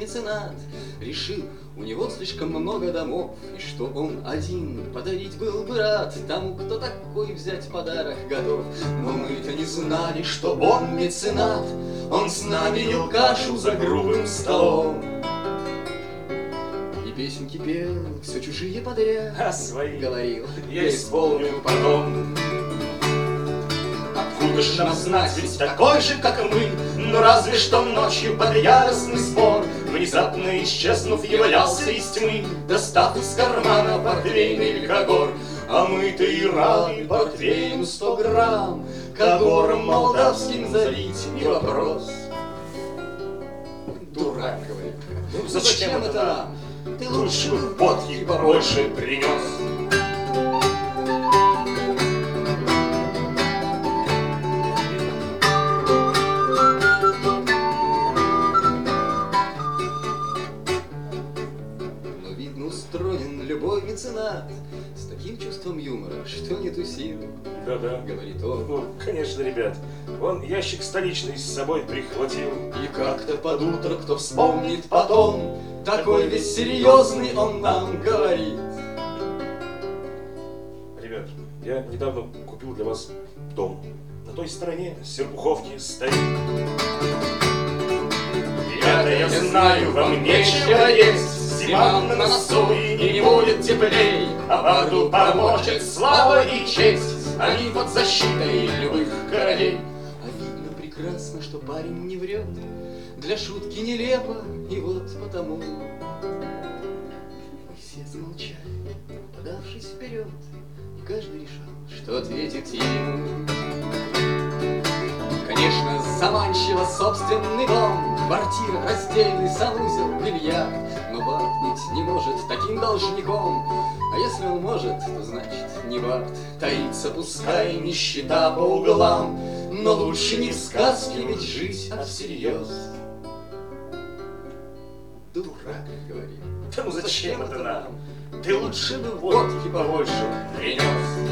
меценат решил, у него слишком много домов, и что он один подарить был бы рад тому, кто такой взять подарок готов. Но мы-то не знали, что он меценат, он с нами ел кашу за грубым столом. И песенки пел, все чужие подряд, а свои говорил, я исполню потом. Откуда ж нам знать, ведь такой же, как и мы, но разве что ночью под яростный спор, внезапно исчезнув, являлся из тьмы, достав из кармана портвейный когор. А мы-то и рады портвейну 100 грамм когором молдавским залить, не вопрос. Дурак, говорит, Ну зачем это нам? Ты Лучше бы водки побольше принес. Но видно устроен любой меценат с таким чувством юмора, что не тусил, Да-да, говорит он. ну, конечно, ребят, он ящик столичный с собой прихватил. И как-то под утро кто вспомнит потом, такой весь серьезный он нам говорит. Ребят, я недавно купил для вас дом. На той стороне Серпуховки стоит. Я знаю, вам нечего есть, зима на носу и не будет теплей, а барду помочь слава и честь, они под защитой любых королей. А видно прекрасно, что парень не врет, для шутки нелепо, и вот потому мы все замолчали, подавшись вперед, и каждый решал, что ответит ему. Конечно, заманчиво собственный дом, квартира, раздельный санузел, бильярд, но Барт быть не может таким должником. А если он может, то значит не Барт. Таится пускай нищета по углам, но лучше не в сказке, ведь жизнь, а всерьез. Дурак, говорит. Да ну зачем это нам? Ты лучше бы водки побольше принес.